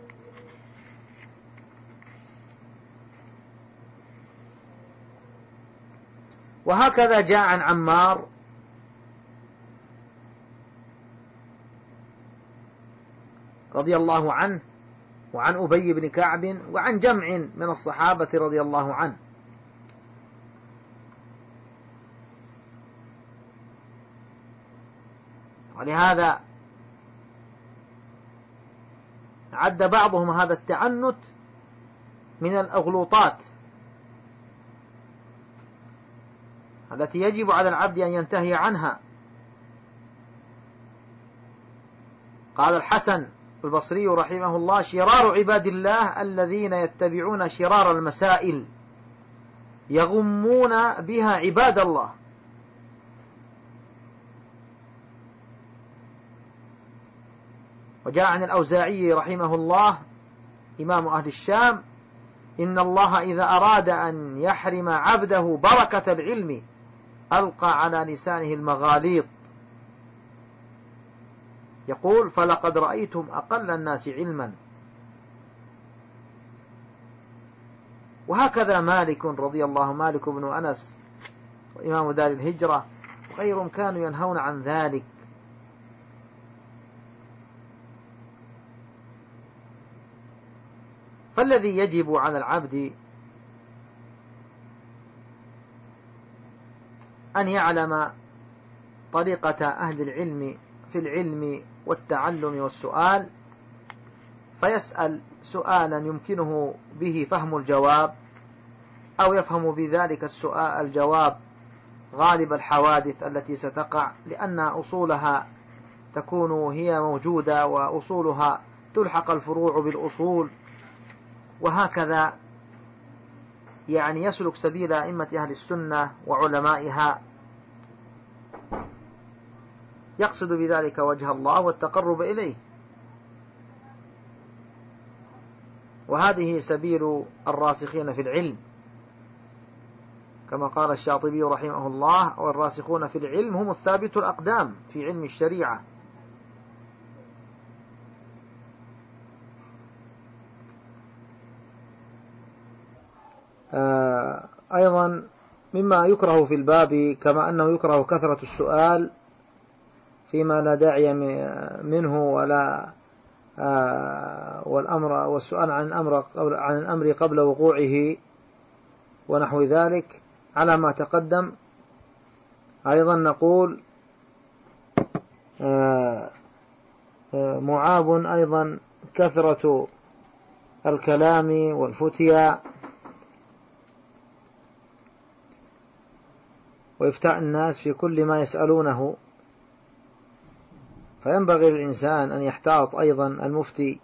Speaker 1: وهكذا جاء عن عمار رضي الله عنه، وعن أبي بن كعب، وعن جمع من الصحابة رضي الله عنه. ولهذا عد بعضهم هذا التعنت من الأغلوطات التي يجب على العبد أن ينتهي عنها. قال الحسن البصري رحمه الله: شرار عباد الله الذين يتبعون شرار المسائل يغمون بها عباد الله. وجاء عن الأوزاعي رحمه الله إمام أهل الشام: إن الله إذا أراد أن يحرم عبده بركة العلم ألقى على لسانه المغاليط. يقول: فلقد رأيتم أقل الناس علما. وهكذا مالك رضي الله، مالك بن أنس وإمام دار الهجرة وغيرهم كانوا ينهون عن ذلك. فالذي يجب على العبد أن يعلم طريقة أهل العلم في العلم والتعلم والسؤال، فيسأل سؤالا يمكنه به فهم الجواب، أو يفهم بذلك السؤال الجواب غالب الحوادث التي ستقع، لأن أصولها تكون هي موجودة، وأصولها تلحق الفروع بالأصول. وهكذا يعني يسلك سبيل أئمة أهل السنة وعلمائها، يقصد بذلك وجه الله والتقرب إليه. وهذه سبيل الراسخين في العلم، كما قال الشاطبي رحمه الله: والراسخون في العلم هم الثابت الأقدام في علم الشريعة. أيضا مما يكره في الباب كما أنه يكره كثرة السؤال فيما لا داعي منه ولا والسؤال عن الأمر قبل وقوعه ونحو ذلك على ما تقدم. أيضا نقول معاب أيضا كثرة الكلام والفتيا وإفتاء الناس في كل ما يسألونه، فينبغي للإنسان أن يحتاط أيضا المفتي.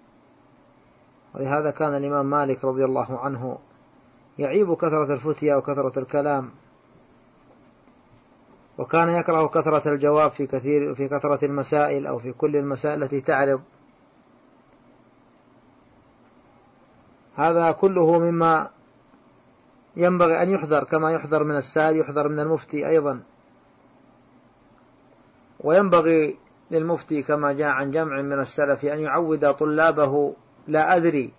Speaker 1: ولهذا كان الإمام مالك رضي الله عنه يعيب كثرة الفتيا وكثرة الكلام، وكان يكره كثرة الجواب في كثرة المسائل أو في كل المسائل التي تعرض. هذا كله مما ينبغي أن يحذر، كما يحذر من السائل يحذر من المفتي أيضا. وينبغي للمفتي كما جاء عن جمع من السلف أن يعود طلابه لا أدري،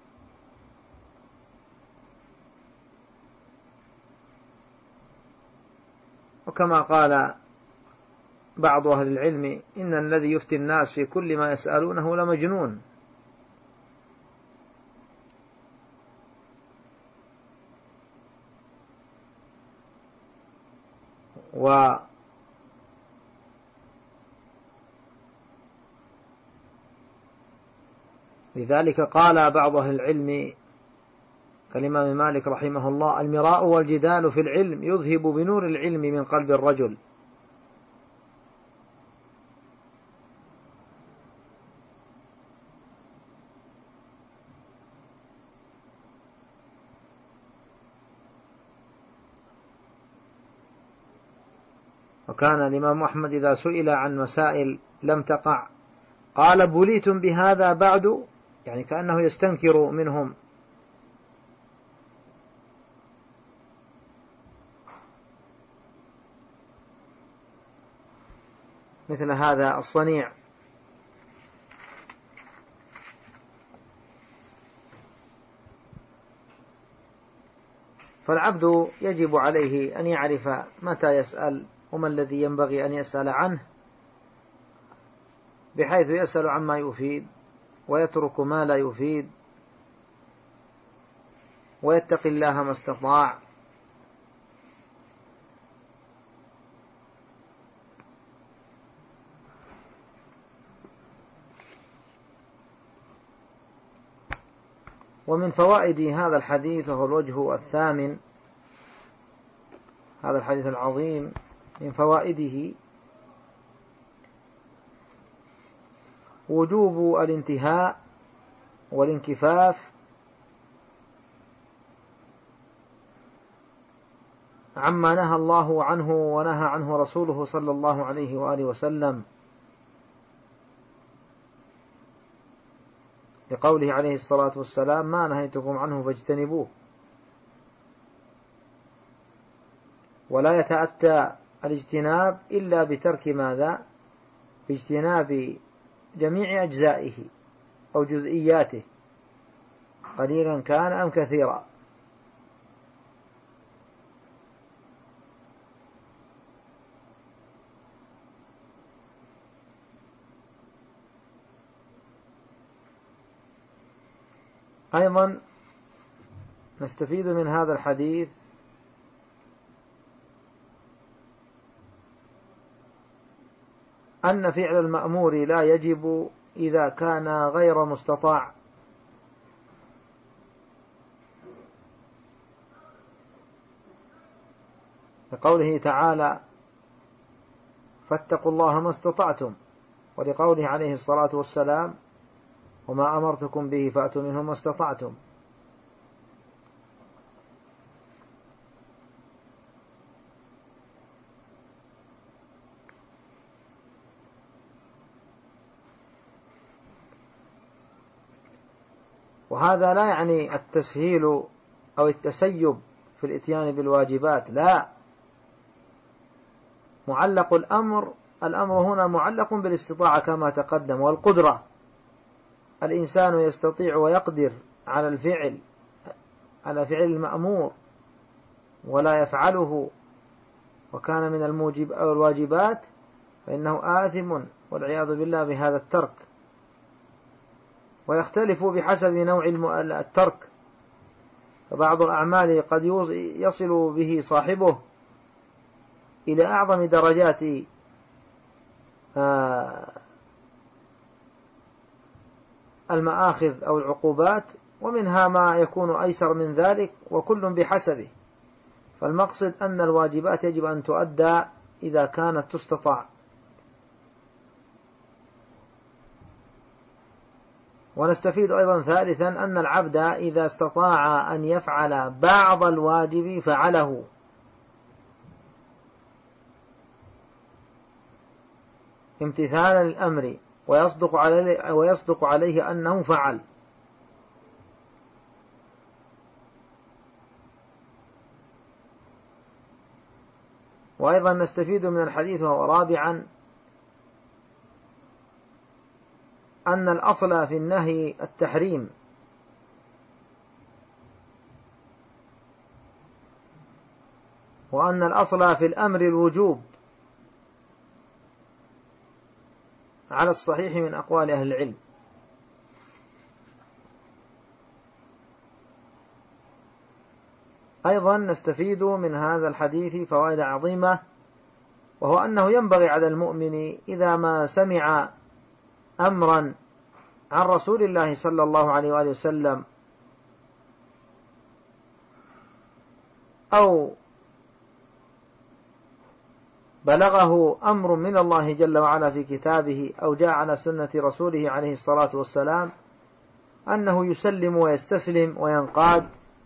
Speaker 1: وكما قال بعض أهل العلم: إن الذي يفتي الناس في كل ما يسألونه لمجنون. لذلك قال بعض أهل العلم كالإمام مالك رحمه الله: المراء والجدال في العلم يذهب بنور العلم من قلب الرجل. وكان الإمام أحمد إذا سئل عن مسائل لم تقع قال: بليتم بهذا بعد، يعني كأنه يستنكر منهم. مثل هذا الصنيع. فالعبد يجب عليه أن يعرف متى يسأل وما الذي ينبغي أن يسأل عنه، بحيث يسأل عما يفيد ويترك ما لا يفيد، ويتقي الله ما استطاع. ومن فوائد هذا الحديث، وهو الوجه الثامن، هذا الحديث العظيم من فوائده وجوب الانتهاء والانكفاف عما نهى الله عنه ونهى عنه رسوله صلى الله عليه وآله وسلم، لقوله عليه الصلاة والسلام: ما نهيتكم عنه فاجتنبوه. ولا يتأتى الاجتناب إلا بترك ماذا؟ باجتناب جميع أجزائه أو جزئياته، قليلا كان أم كثيرا. أيضا نستفيد من هذا الحديث أن فعل المأمور لا يجب إذا كان غير مستطاع، لقوله تعالى: فاتقوا الله ما استطعتم، ولقوله عليه الصلاة والسلام: وما أمرتكم به فأتوا منه ما استطعتم. وهذا لا يعني التسهيل أو التسيب في الإتيان بالواجبات، لا، معلق الأمر هنا معلق بالاستطاعة كما تقدم والقدرة. الإنسان يستطيع ويقدر على فعل المأمور ولا يفعله وكان من الموجب أو الواجبات، فإنه آثم والعياذ بالله بهذا الترك. ويختلف بحسب نوع الترك، فبعض الأعمال قد يصل به صاحبه إلى أعظم درجات المآخذ أو العقوبات، ومنها ما يكون أيسر من ذلك، وكل بحسبه. فالمقصد أن الواجبات يجب أن تؤدى إذا كانت تستطاع. ونستفيد أيضا ثالثا أن العبد إذا استطاع أن يفعل بعض الواجب فعله، امتثالا للأمر ويصدق عليه أنه فعل. وأيضا نستفيد من الحديث رابعا أن الأصل في النهي التحريم، وأن الأصل في الأمر الوجوب على الصحيح من أقوال أهل العلم. أيضا نستفيد من هذا الحديث فوائد عظيمة، وهو أنه ينبغي على المؤمن إذا ما سمع أمرا عن رسول الله صلى الله عليه وآله وسلم أو بلغه أمر من الله جل وعلا في كتابه أو جاء على سنة رسوله عليه الصلاة والسلام، أنه يسلم ويستسلم وينقاد،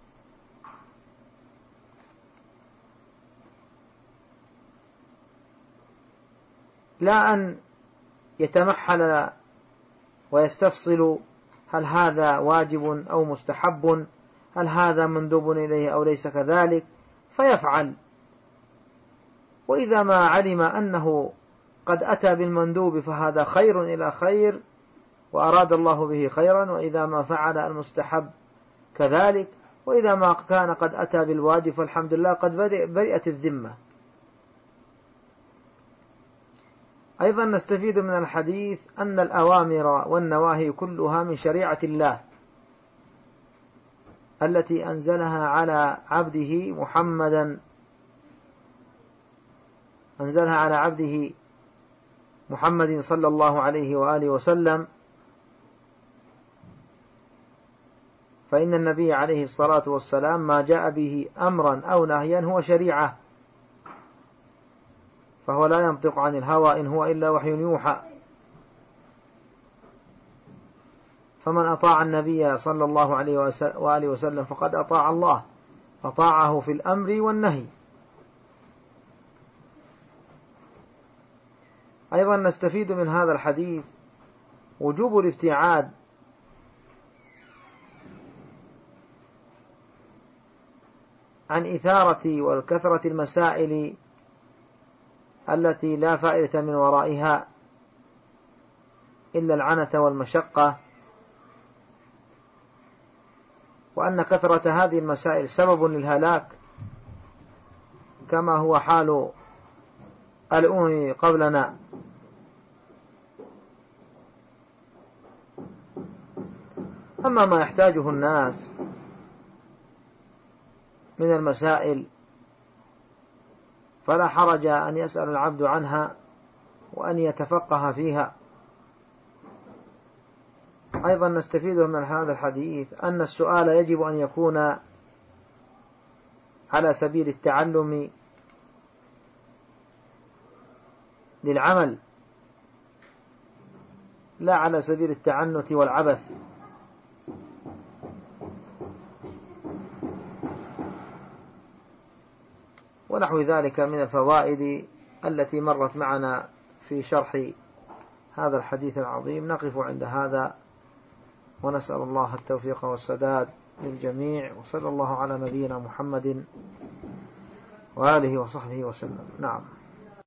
Speaker 1: لا أن يتمحل ويستفصل هل هذا واجب أو مستحب، هل هذا مندوب إليه أو ليس كذلك، فيفعل. وإذا ما علم أنه قد أتى بالمندوب فهذا خير إلى خير وأراد الله به خيرا، وإذا ما فعل المستحب كذلك، وإذا ما كان قد أتى بالواجب فالحمد لله قد برئت الذمة. أيضا نستفيد من الحديث أن الأوامر والنواهي كلها من شريعة الله التي أنزلها على عبده محمد صلى الله عليه وآله وسلم. فإن النبي عليه الصلاة والسلام ما جاء به أمرا أو نهيا هو شريعة، فهو لا ينطق عن الهوى إن هو إلا وحي يوحى. فمن أطاع النبي صلى الله عليه وآله وسلم فقد أطاع الله، أطاعه في الأمر والنهي. أيضا نستفيد من هذا الحديث وجوب الابتعاد عن إثارة والكثرة المسائل التي لا فائدة من ورائها إلا العنة والمشقة، وأن كثرة هذه المسائل سبب للهلاك كما هو حال الأمم قبلنا. أما ما يحتاجه الناس من المسائل فلا حرج أن يسأل العبد عنها وأن يتفقه فيها. أيضا نستفيد من هذا الحديث أن السؤال يجب أن يكون على سبيل التعلم للعمل، لا على سبيل التعنت والعبث. ونحو ذلك من الفوائد التي مرت معنا في شرح هذا الحديث العظيم. نقف عند هذا، ونسأل الله التوفيق والسداد للجميع، وصلى الله على نبينا محمد وآله وصحبه وسلم. نعم.